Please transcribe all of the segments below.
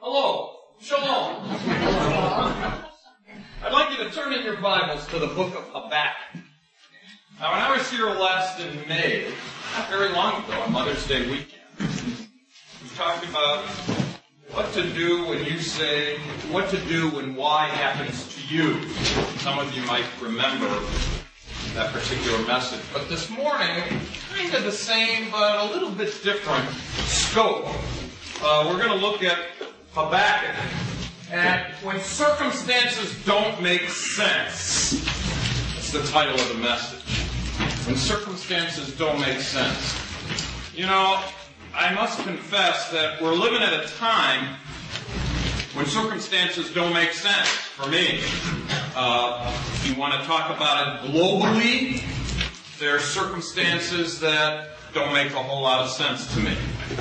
Hello. Shalom. I'd like you to turn in your Bibles to the book of Habakkuk. Now, when I was here last in May, not very long ago, on Mother's Day weekend, we talked about what to do when you say, what to do when Y happens to you. Some of you might remember that particular message. But this morning, kind of the same, but a little bit different scope. We're going to look at Habakkuk, and when circumstances don't make sense. That's the title of the message. When circumstances don't make sense. You know, I must confess that we're living at a time when circumstances don't make sense for me. If you want to talk about it globally, there are circumstances that don't make a whole lot of sense to me.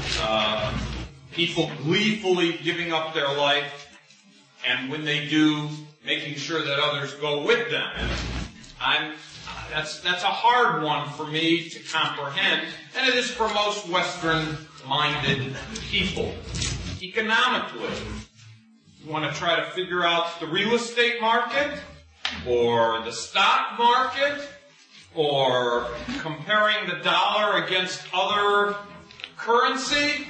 People gleefully giving up their life, and when they do, making sure that others go with them. That's a hard one for me to comprehend, and it is for most Western-minded people. Economically, you want to try to figure out the real estate market, or the stock market, or comparing the dollar against other currency.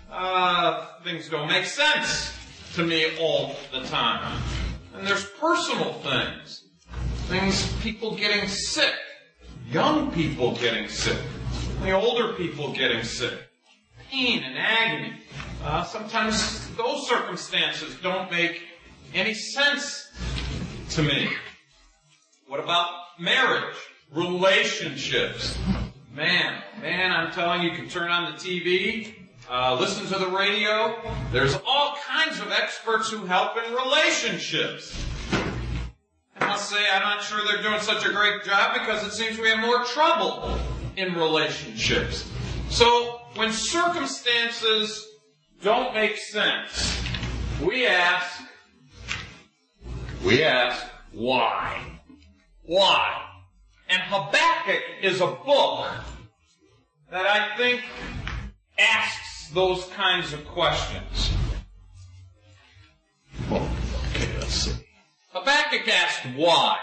Things don't make sense to me all the time. And there's personal things. People getting sick. Young people getting sick. The older people getting sick. Pain and agony. Sometimes those circumstances don't make any sense to me. What about marriage? Relationships. Man, I'm telling you, you can turn on the TV, listen to the radio. There's all kinds of experts who help in relationships. I must say, I'm not sure they're doing such a great job because it seems we have more trouble in relationships. So, when circumstances don't make sense, we ask, why? Why? And Habakkuk is a book that I think asks those kinds of questions. Okay, let's see. Habakkuk asked why.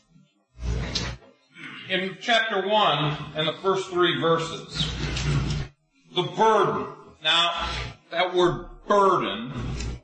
In chapter 1 and the first 3 verses, the burden. Now, that word burden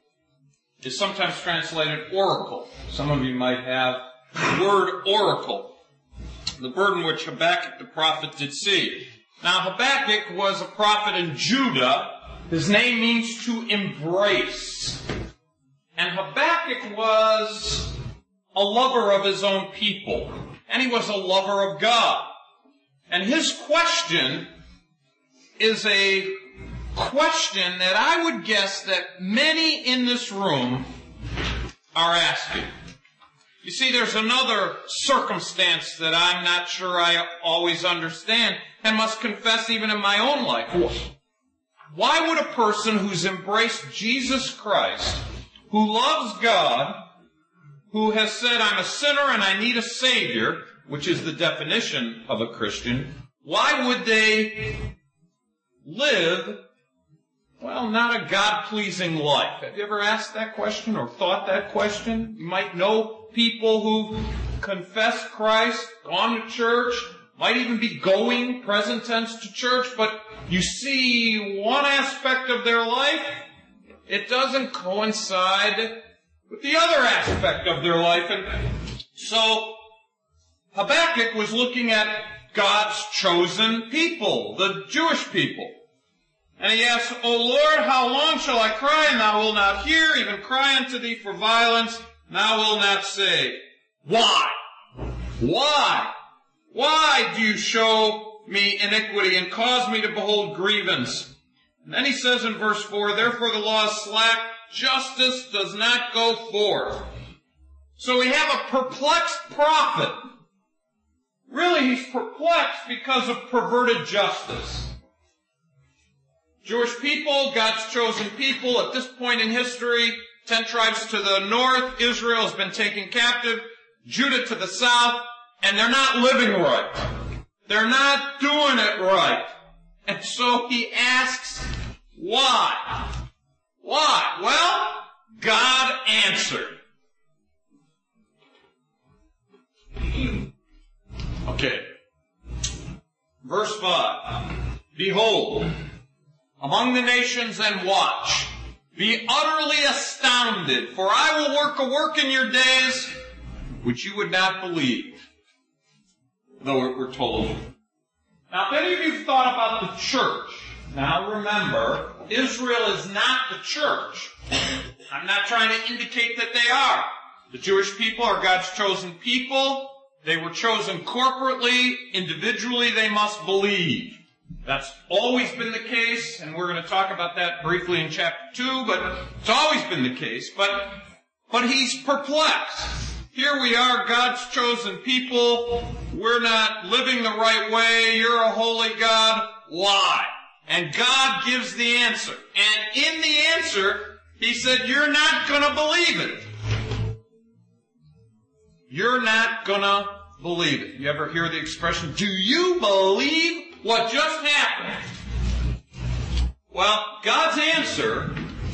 is sometimes translated oracle. Some of you might have the word oracle. The burden which Habakkuk the prophet did see. Now, Habakkuk was a prophet in Judah. His name means to embrace. And Habakkuk was a lover of his own people. And he was a lover of God. And his question is a question that I would guess that many in this room are asking. You see, there's another circumstance that I'm not sure I always understand and must confess even in my own life. Why would a person who's embraced Jesus Christ, who loves God, who has said, I'm a sinner and I need a Savior, which is the definition of a Christian, why would they live, well, not a God-pleasing life? Have you ever asked that question or thought that question? You might know people who confess Christ, gone to church, might even be going, present tense, to church, but you see one aspect of their life, it doesn't coincide with the other aspect of their life. And so Habakkuk was looking at God's chosen people, the Jewish people. And he asked, O Lord, how long shall I cry, and thou wilt not hear, even cry unto thee for violence, and thou wilt not save? Why? Why? Why do you show me iniquity and cause me to behold grievance? And then he says in verse 4, therefore the law is slack, justice does not go forth. So we have a perplexed prophet. Really, he's perplexed because of perverted justice. Jewish people, God's chosen people, at this point in history, 10 tribes to the north, Israel has been taken captive, Judah to the south, and they're not living right. They're not doing it right. And so he asks, why? Why? Well, God answered. Okay. Verse 5. Behold, among the nations and watch. Be utterly astounded, for I will work a work in your days which you would not believe, though it were told you. Now, if any of you thought about the church, now remember, Israel is not the church. I'm not trying to indicate that they are. The Jewish people are God's chosen people. They were chosen corporately. Individually, they must believe. That's always been the case, and we're going to talk about that briefly in chapter 2, but it's always been the case. But he's perplexed. Here we are, God's chosen people. We're not living the right way. You're a holy God. Why? And God gives the answer. And in the answer, he said, you're not going to believe it. You're not going to believe it. You ever hear the expression, do you believe what just happened? Well, God's answer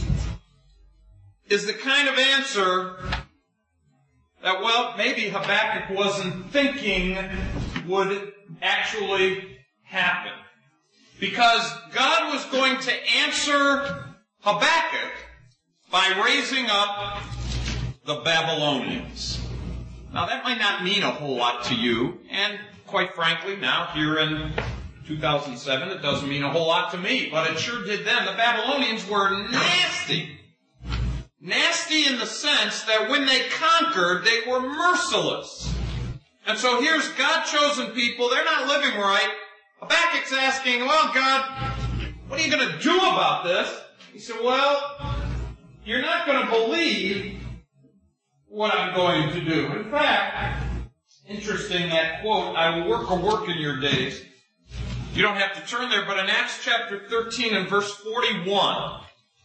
is the kind of answer that, well, maybe Habakkuk wasn't thinking would actually happen. Because God was going to answer Habakkuk by raising up the Babylonians. Now, that might not mean a whole lot to you, and quite frankly, now here in 2007, it doesn't mean a whole lot to me, but it sure did then. The Babylonians were nasty. Nasty in the sense that when they conquered, they were merciless. And so here's God-chosen people. They're not living right. Habakkuk's asking, well, God, what are you going to do about this? He said, well, you're not going to believe what I'm going to do. In fact, interesting that quote, I will work a work in your days. You don't have to turn there, but in Acts chapter 13 and verse 41,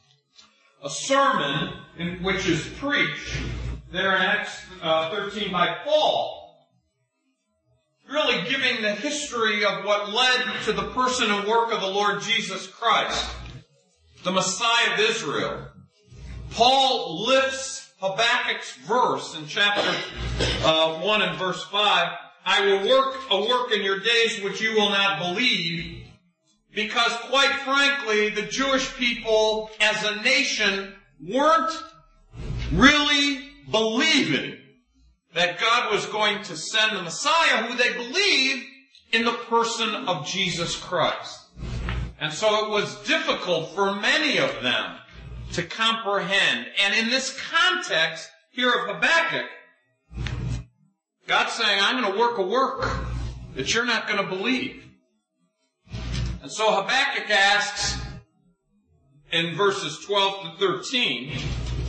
a sermon in which is preached there in Acts 13 by Paul, really giving the history of what led to the person and work of the Lord Jesus Christ, the Messiah of Israel. Paul lifts Habakkuk's verse in chapter 1 and verse 5, I will work a work in your days which you will not believe, because quite frankly, the Jewish people as a nation weren't really believing that God was going to send the Messiah, who they believed in the person of Jesus Christ. And so it was difficult for many of them to comprehend. And in this context here of Habakkuk, God's saying, I'm going to work a work that you're not going to believe. And so Habakkuk asks in verses 12 to 13,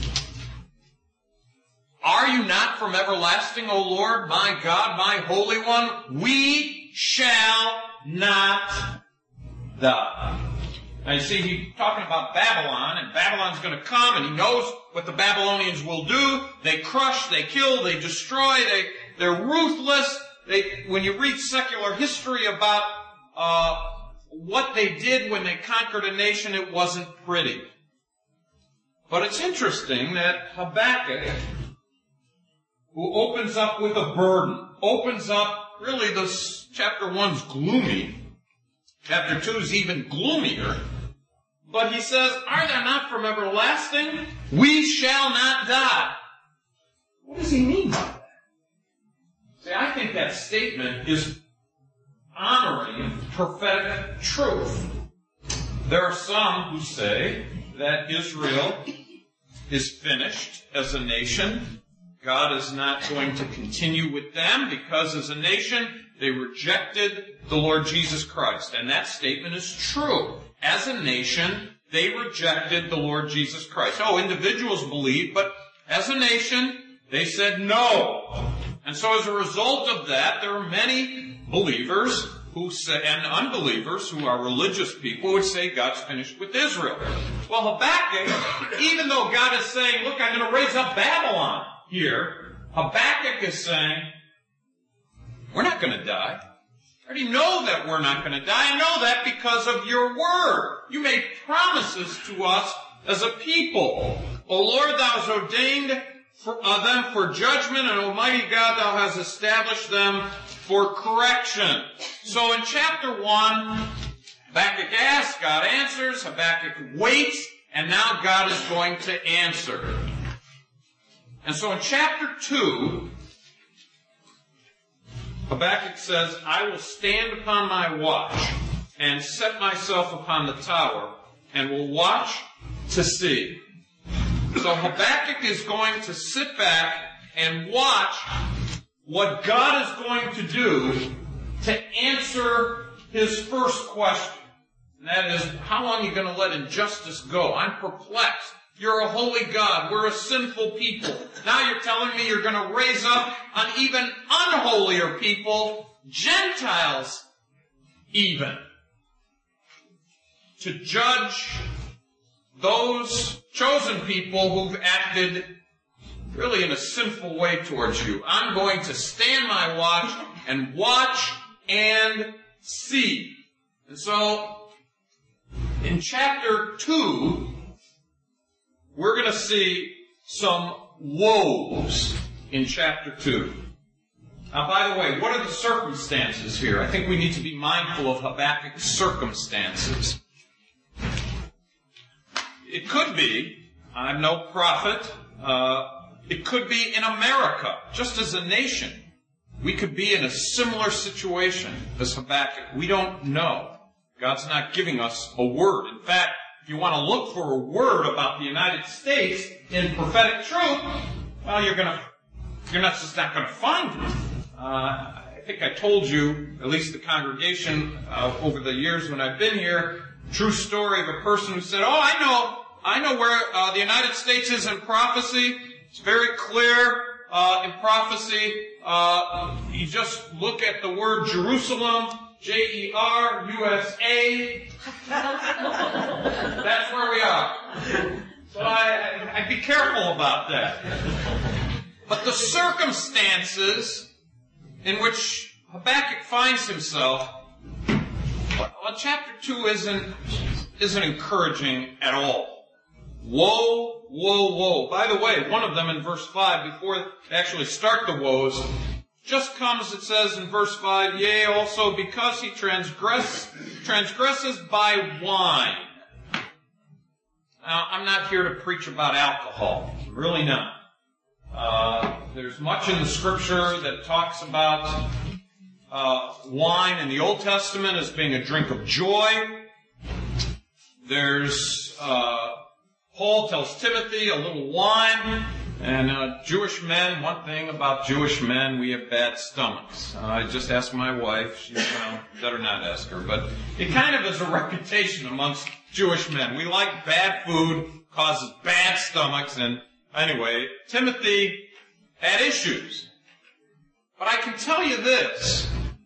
are you not from everlasting, O Lord, my God, my Holy One? We shall not die. Now you see, he's talking about Babylon, and Babylon's going to come, and he knows what the Babylonians will do. They crush, they kill, they destroy, they're ruthless. When you read secular history about what they did when they conquered a nation, it wasn't pretty. But it's interesting that Habakkuk, who opens up with a burden, opens up, really this chapter 1's gloomy. Chapter 2 is even gloomier. But he says, are they not from everlasting? We shall not die. What does he mean by that? See, I think that statement is honoring prophetic truth. There are some who say that Israel is finished as a nation. God is not going to continue with them because as a nation they rejected the Lord Jesus Christ. And that statement is true. As a nation, they rejected the Lord Jesus Christ. Oh, individuals believed, but as a nation, they said no. And so as a result of that, there are many believers who say, and unbelievers who are religious people who would say God's finished with Israel. Well, Habakkuk, even though God is saying, look, I'm going to raise up Babylon here, Habakkuk is saying, we're not going to die. I already know that we're not going to die. I know that because of your word. You made promises to us as a people. O Lord, thou hast ordained them for judgment, and Almighty God, thou hast established them for correction. So in chapter 1, Habakkuk asks, God answers, Habakkuk waits, and now God is going to answer. And so in chapter 2, Habakkuk says, I will stand upon my watch and set myself upon the tower and will watch to see. So Habakkuk is going to sit back and watch what God is going to do to answer his first question. And that is, how long are you going to let injustice go? I'm perplexed. You're a holy God. We're a sinful people. Now you're telling me you're going to raise up an even unholier people, Gentiles even, to judge those chosen people who've acted really in a sinful way towards you. I'm going to stand my watch and see. And so, in chapter 2, we're going to see some woes in chapter 2. Now, by the way, what are the circumstances here? I think we need to be mindful of Habakkuk's circumstances. It could be, I'm no prophet, it could be in America, just as a nation. We could be in a similar situation as Habakkuk. We don't know. God's not giving us a word. In fact, if you want to look for a word about the United States in prophetic truth, well, you're just not going to find it. I think I told you, at least the congregation, over the years when I've been here, true story of a person who said, I know where the United States is in prophecy. It's very clear in prophecy. You just look at the word Jerusalem, Jerusa. That's where we are. So I'd be careful about that. But the circumstances in which Habakkuk finds himself, well, chapter 2 isn't encouraging at all. Woe, woe, woe. By the way, one of them in verse 5, before they actually start the woes, just comes, it says in verse 5, yea, also because he transgresses by wine. Now, I'm not here to preach about alcohol. I'm really not. There's much in the Scripture that talks about wine in the Old Testament as being a drink of joy. There's Paul tells Timothy a little wine, and Jewish men, one thing about Jewish men, we have bad stomachs. I just asked my wife, she's, better not ask her, but it kind of is a reputation amongst Jewish men. We like bad food, causes bad stomachs, and anyway, Timothy had issues. But I can tell you this,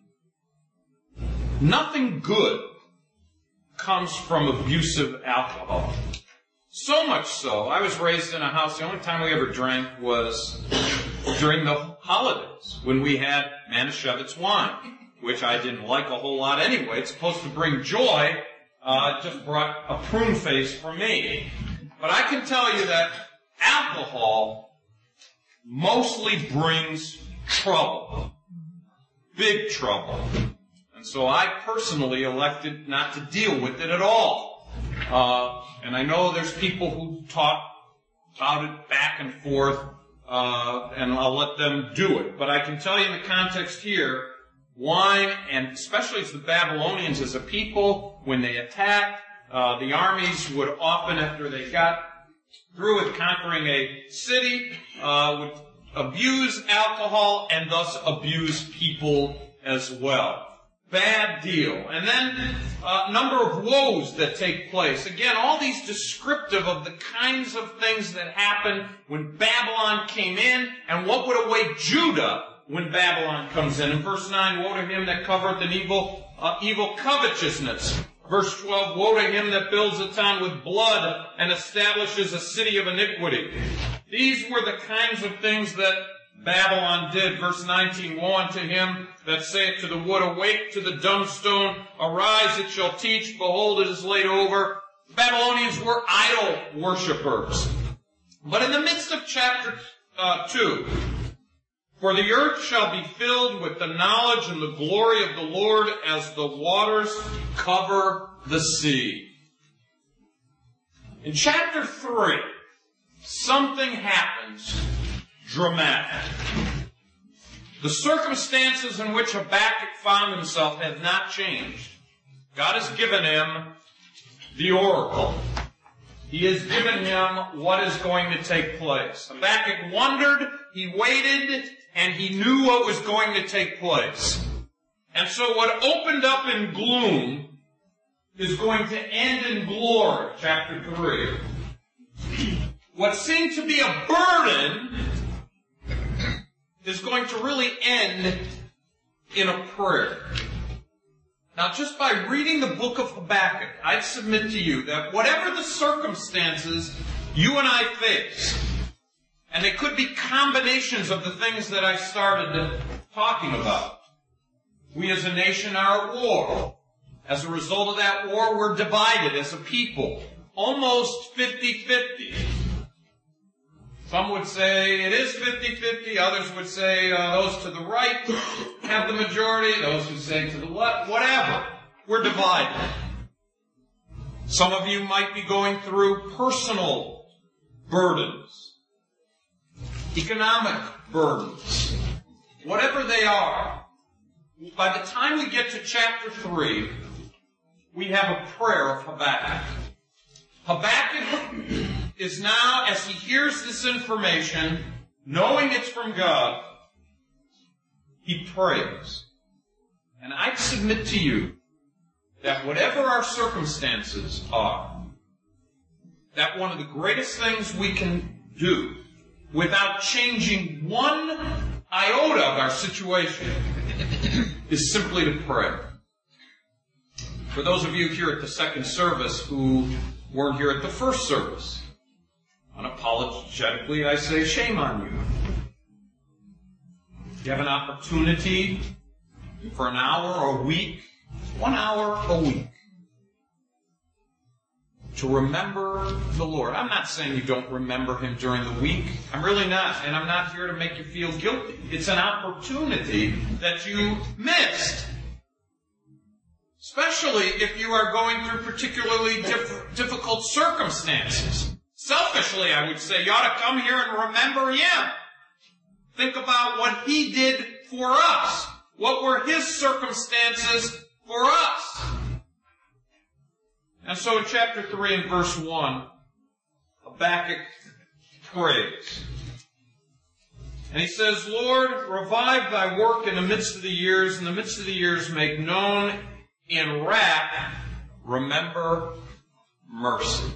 nothing good comes from abusive alcohol. So much so, I was raised in a house, the only time we ever drank was during the holidays, when we had Manischewitz wine, which I didn't like a whole lot anyway. It's supposed to bring joy. It just brought a prune face for me. But I can tell you that alcohol mostly brings trouble. Big trouble. And so I personally elected not to deal with it at all. And I know there's people who talk about it back and forth, and I'll let them do it. But I can tell you in the context here, wine, and especially as the Babylonians as a people, when they attacked, the armies would often, after they got through with conquering a city, would abuse alcohol and thus abuse people as well. Bad deal. And then a number of woes that take place. Again, all these descriptive of the kinds of things that happened when Babylon came in and what would await Judah when Babylon comes in. In verse 9, woe to him that covereth an evil covetousness. Verse 12, woe to him that builds a town with blood and establishes a city of iniquity. These were the kinds of things that Babylon did. Verse 19, woe unto him that saith to the wood, awake, to the dumb stone, arise, it shall teach, behold, it is laid over. The Babylonians were idol worshippers. But in the midst of chapter 2, for the earth shall be filled with the knowledge and the glory of the Lord as the waters cover the sea. In chapter 3, something happens dramatic. The circumstances in which Habakkuk found himself have not changed. God has given him the oracle. He has given him what is going to take place. Habakkuk wondered, he waited, and he knew what was going to take place. And so what opened up in gloom is going to end in glory, chapter 3. What seemed to be a burden is going to really end in a prayer. Now, just by reading the book of Habakkuk, I'd submit to you that whatever the circumstances you and I face, and they could be combinations of the things that I started talking about. We as a nation are at war. As a result of that war, we're divided as a people. Almost 50-50. Some would say it is 50-50. Others would say those to the right have the majority. Those who say to the left, whatever. We're divided. Some of you might be going through personal burdens, economic burdens, whatever they are. By the time we get to chapter 3, we have a prayer of Habakkuk. Habakkuk is now, as he hears this information, knowing it's from God, he prays. And I submit to you that whatever our circumstances are, that one of the greatest things we can do without changing one iota of our situation is simply to pray. For those of you here at the second service who weren't here at the first service, unapologetically I say shame on you. You have an opportunity for an hour a week, 1 hour a week, to remember the Lord. I'm not saying you don't remember Him during the week. I'm really not. And I'm not here to make you feel guilty. It's an opportunity that you missed. Especially if you are going through particularly difficult circumstances. Selfishly, I would say you ought to come here and remember Him. Think about what He did for us. What were His circumstances for us? And so in chapter 3 and verse 1, Habakkuk prays. And he says, Lord, revive thy work in the midst of the years. In the midst of the years, make known in wrath, remember mercy.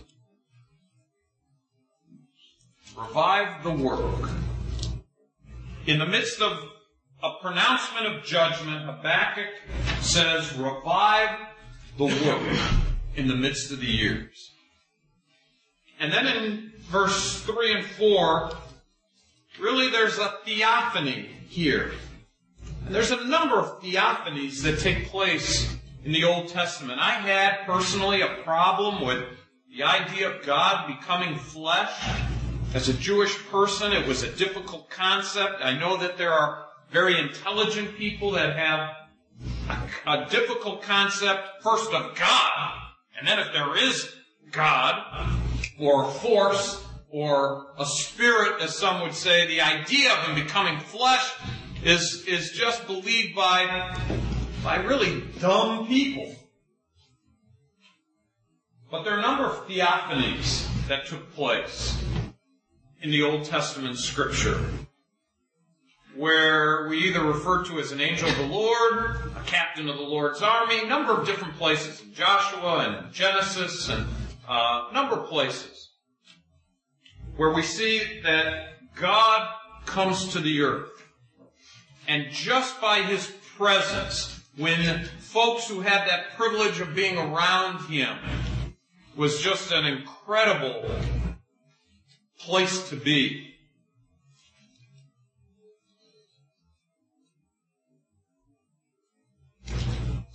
Revive the work. In the midst of a pronouncement of judgment, Habakkuk says, revive the work in the midst of the years. And then in verse 3 and 4, really there's a theophany here. And there's a number of theophanies that take place in the Old Testament. I had personally a problem with the idea of God becoming flesh. As a Jewish person, it was a difficult concept. I know that there are very intelligent people that have a difficult concept, first of God, and then if there is God, or a force, or a spirit, as some would say, the idea of Him becoming flesh is just believed by really dumb people. But there are a number of theophanies that took place in the Old Testament Scripture, where we either refer to as an angel of the Lord, a captain of the Lord's army, a number of different places in Joshua and in Genesis, and a number of places where we see that God comes to the earth. And just by His presence, when folks who had that privilege of being around Him, was just an incredible place to be.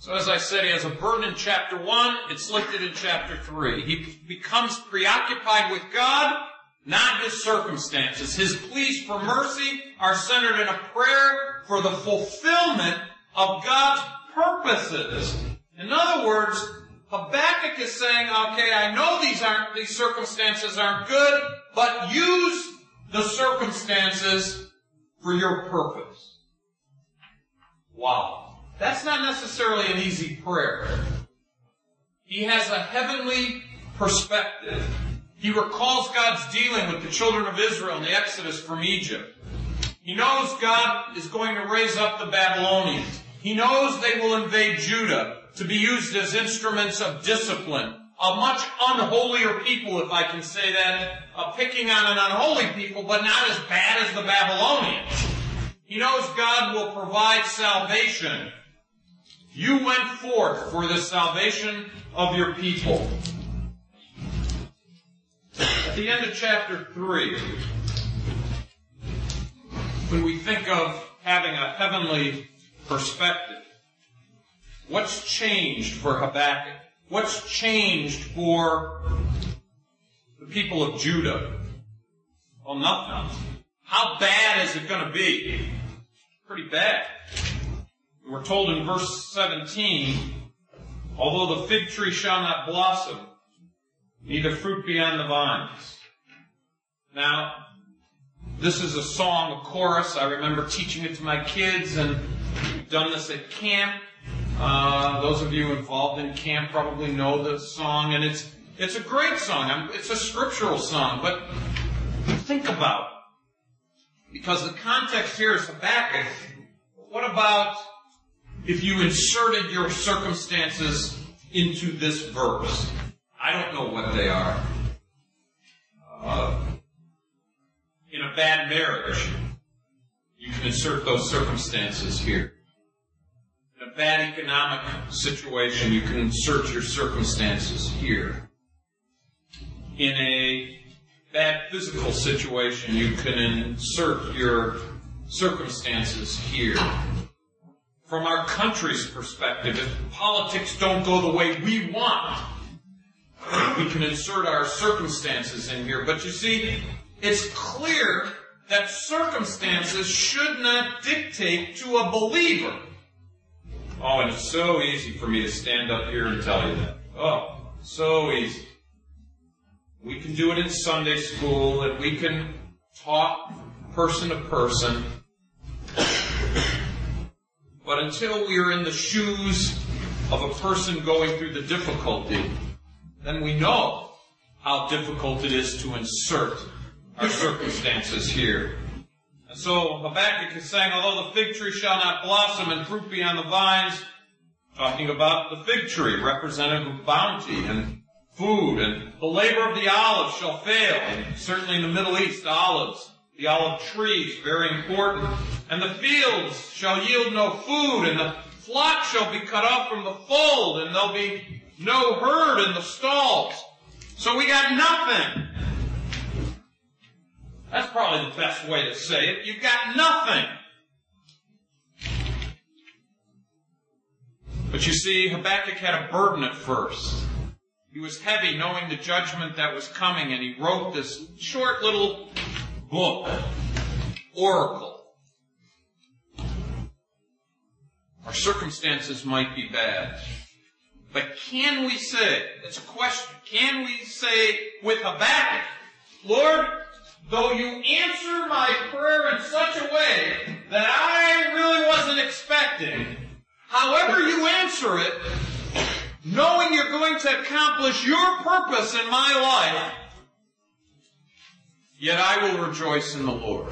So as I said, he has a burden in chapter 1. It's lifted in chapter 3. He becomes preoccupied with God, not his circumstances. His pleas for mercy are centered in a prayer for the fulfillment of God's purposes. In other words, Habakkuk is saying, okay, I know these circumstances aren't good, but use the circumstances for your purpose. Wow. That's not necessarily an easy prayer. He has a heavenly perspective. He recalls God's dealing with the children of Israel in the Exodus from Egypt. He knows God is going to raise up the Babylonians. He knows they will invade Judah to be used as instruments of discipline. A much unholier people, if I can say that, picking on an unholy people, but not as bad as the Babylonians. He knows God will provide salvation. You went forth for the salvation of your people. At the end of chapter 3, when we think of having a heavenly perspective, what's changed for Habakkuk? What's changed for the people of Judah? Well, nothing. How bad is it going to be? Pretty bad. We're told in verse 17, although the fig tree shall not blossom, neither fruit be on the vines. Now, this is a song, a chorus. I remember teaching it to my kids, and we've done this at camp. Those of you involved in camp probably know the song, and it's a great song. It's a scriptural song, but think about it. Because the context here is Habakkuk. What about if you inserted your circumstances into this verse? I don't know what they are. In a bad marriage, you can insert those circumstances here. In a bad economic situation, you can insert your circumstances here. In a bad physical situation, you can insert your circumstances here. From our country's perspective, if politics don't go the way we want, we can insert our circumstances in here. But you see, it's clear that circumstances should not dictate to a believer. Oh, and it's so easy for me to stand up here and tell you that. Oh, so easy. We can do it in Sunday school, and we can talk person to person. But until we are in the shoes of a person going through the difficulty, then we know how difficult it is to insert our circumstances here. And so Habakkuk is saying, although the fig tree shall not blossom and fruit be on the vines, talking about the fig tree, representative of bounty and food, and the labor of the olive shall fail. And certainly in the Middle East, olives, the olive trees, very important. And the fields shall yield no food, and the flock shall be cut off from the fold, and there'll be no herd in the stalls. So we got nothing. That's probably the best way to say it. You've got nothing. But you see, Habakkuk had a burden at first. He was heavy knowing the judgment that was coming, and he wrote this short little book, Oracle. Our circumstances might be bad. But can we say, it's a question, can we say with Habakkuk, Lord, though you answer my prayer in such a way that I really wasn't expecting, however you answer it, knowing you're going to accomplish your purpose in my life, yet I will rejoice in the Lord.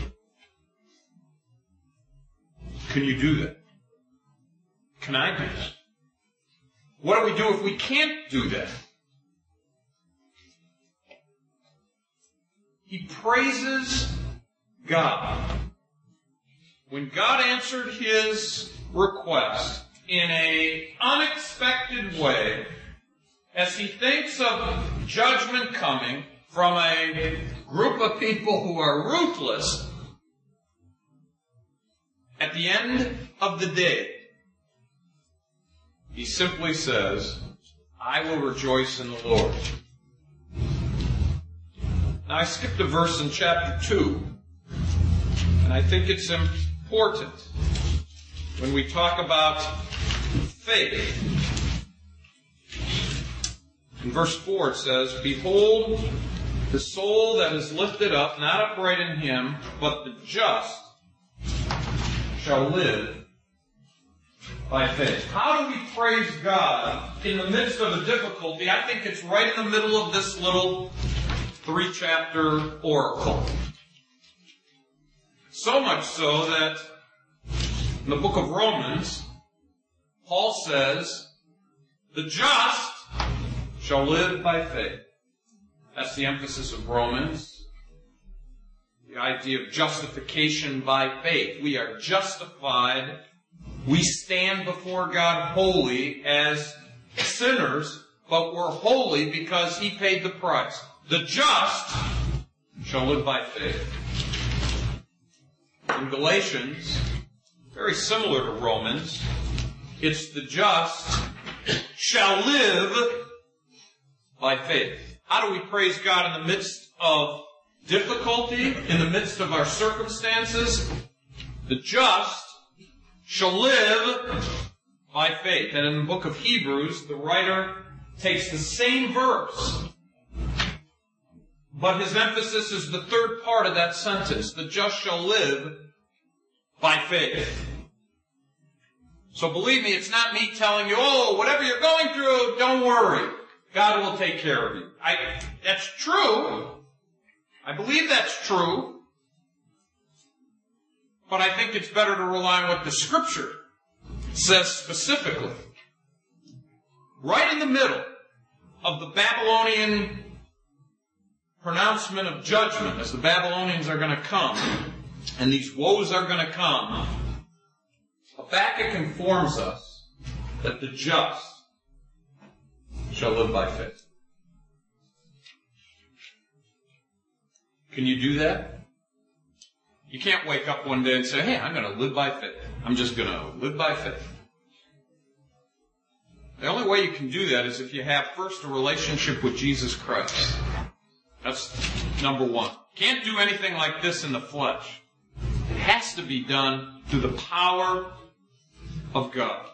Can you do that? Can I do that? What do we do if we can't do that? He praises God. When God answered his request in an unexpected way, as he thinks of judgment coming from a group of people who are ruthless, at the end of the day, He simply says, I will rejoice in the Lord. Now, I skipped a verse in chapter 2, and I think it's important when we talk about faith. In verse 4 it says, Behold, the soul that is lifted up, not upright in him, but the just shall live by faith. How do we praise God in the midst of a difficulty? I think it's right in the middle of this little 3-chapter oracle. So much so that in the book of Romans, Paul says, the just shall live by faith. That's the emphasis of Romans. The idea of justification by faith. We are justified. We stand before God holy as sinners, but we're holy because He paid the price. The just shall live by faith. In Galatians, very similar to Romans, it's the just shall live by faith. How do we praise God in the midst of difficulty, in the midst of our circumstances? The just shall live by faith. And in the book of Hebrews, the writer takes the same verse, but his emphasis is the third part of that sentence. The just shall live by faith. So believe me, it's not me telling you, oh, whatever you're going through, don't worry. God will take care of you. That's true. I believe that's true. But I think it's better to rely on what the Scripture says specifically. Right in the middle of the Babylonian pronouncement of judgment, as the Babylonians are going to come, and these woes are going to come, Habakkuk informs us that the just shall live by faith. Can you do that? You can't wake up one day and say, hey, I'm going to live by faith. I'm just going to live by faith. The only way you can do that is if you have first a relationship with Jesus Christ. That's number one. Can't do anything like this in the flesh. It has to be done through the power of God.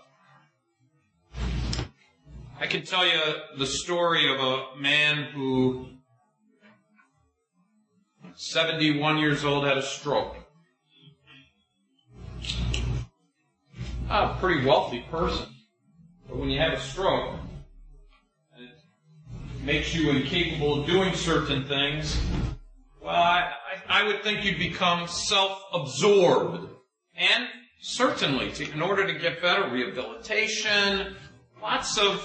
I can tell you the story of a man who, 71 years old, had a stroke. A pretty wealthy person. But when you have a stroke, it makes you incapable of doing certain things, well, I would think you'd become self-absorbed. And certainly, in order to get better, rehabilitation, lots of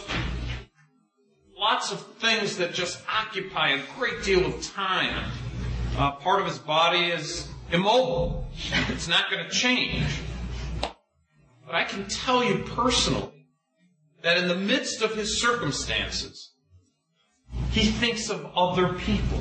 things that just occupy a great deal of time. Part of his body is immobile. It's not going to change. But I can tell you personally that in the midst of his circumstances, he thinks of other people.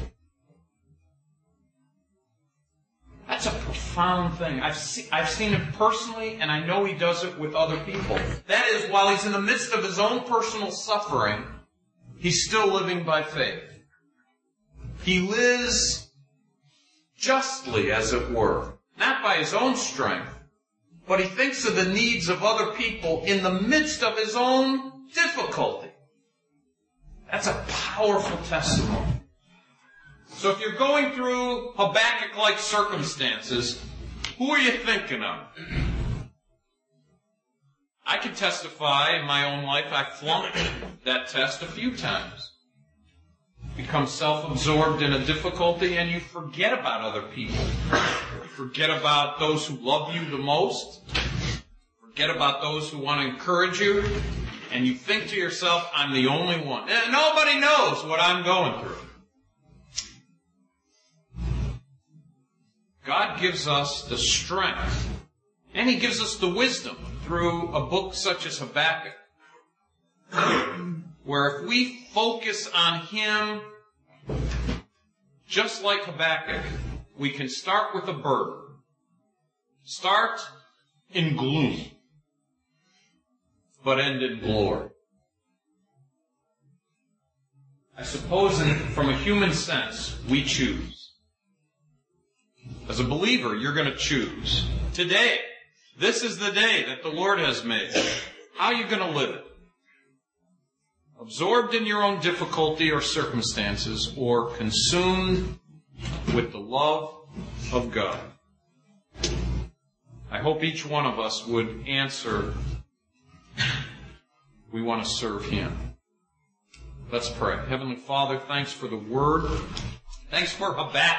That's a profound thing. I've seen it personally, and I know he does it with other people. That is, while he's in the midst of his own personal suffering, he's still living by faith. He lives justly, as it were, not by his own strength, but he thinks of the needs of other people in the midst of his own difficulty. That's a powerful testimony. So if you're going through Habakkuk-like circumstances, who are you thinking of? I can testify in my own life I flunked that test a few times. Become self-absorbed in a difficulty and you forget about other people. You forget about those who love you the most. Forget about those who want to encourage you. And you think to yourself, I'm the only one. And nobody knows what I'm going through. God gives us the strength, and He gives us the wisdom through a book such as Habakkuk, where if we focus on Him, just like Habakkuk, we can start with a burden. Start in gloom. but end in glory. I suppose from a human sense, we choose. As a believer, you're going to choose. Today, this is the day that the Lord has made. How are you going to live it? Absorbed in your own difficulty or circumstances, or consumed with the love of God? I hope each one of us would answer, we want to serve Him. Let's pray. Heavenly Father, thanks for the Word. Thanks for Habakkuk.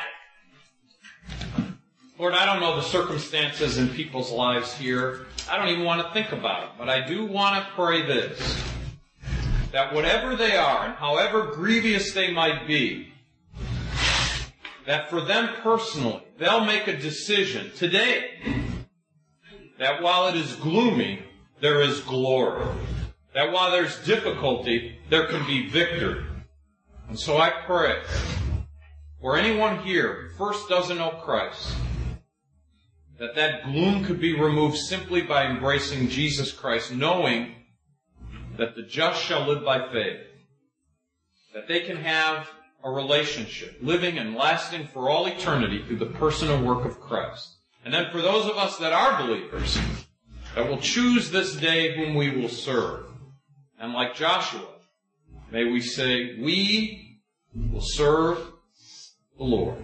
Lord, I don't know the circumstances in people's lives here. I don't even want to think about it. But I do want to pray this, that whatever they are and however grievous they might be, that for them personally, they'll make a decision today that while it is gloomy, there is glory. That while there's difficulty, there can be victory. And so I pray for anyone here who first doesn't know Christ, that gloom could be removed simply by embracing Jesus Christ, knowing that the just shall live by faith, that they can have a relationship, living and lasting for all eternity through the person and work of Christ. And then for those of us that are believers, that will choose this day whom we will serve. And like Joshua, may we say, we will serve the Lord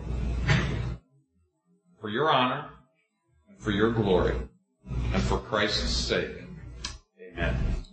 for your honor and for your glory and for Christ's sake. Amen.